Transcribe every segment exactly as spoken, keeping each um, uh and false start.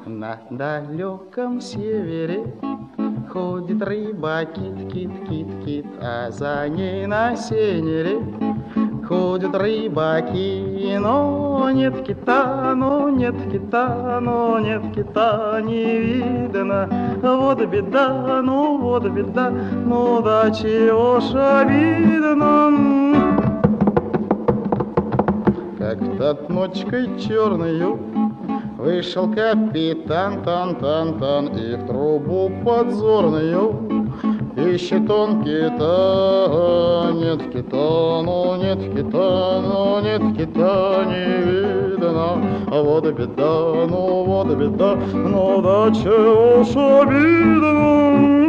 На далеком севере ходит рыба, кит, кит, кит, кит, а за ней на севере ходят рыбаки. Но нет кита, но нет кита, но нет кита не видно. Вот беда, ну вот беда, ну да чего ж обидно. Как-то ночкой черною вышел капитан Тан-Тан-Тан и в трубу подзорную ищет он кита. Нет кита, ну нет кита, ну нет кита не видно. А вот беда, ну вот беда, ну да чего ж обидно.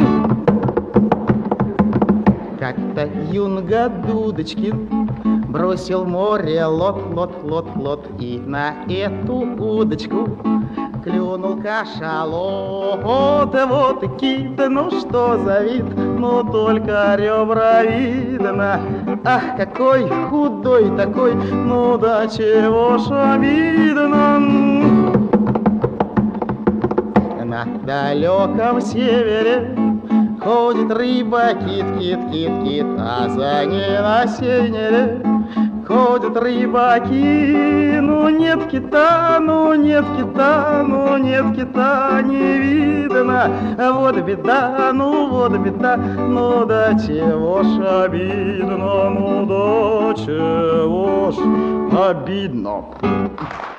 Как-то юнга Дудочкин бросил в море лот, лот, лот, лот, и на эту удочку клюнул кашалот. Вот и кит, ну что за вид, ну только ребра видно. Ах, какой худой такой, ну да чего ж обидно. На далеком севере ходит рыба, кит, кит, кит, кит, а за ней на севере ходят рыбаки. Ну нет кита, ну нет кита, ну нет кита не видно. Вот беда, ну вот беда, ну да чего ж обидно, ну да чего ж обидно.